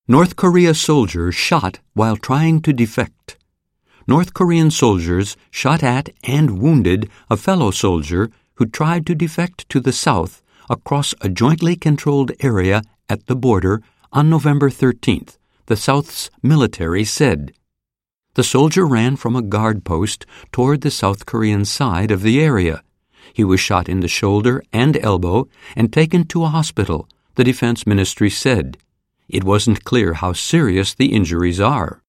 North Korea soldier shot while trying to defect. North Korean soldiers shot at and wounded a fellow soldier who tried to defect to the south across a jointly controlled area at the border on November 13th, the South's military said. The soldier ran from a guard post toward the South Korean side of the area. He was shot in the shoulder and elbow and taken to a hospital, the Defense Ministry said. It wasn't clear how serious the injuries are.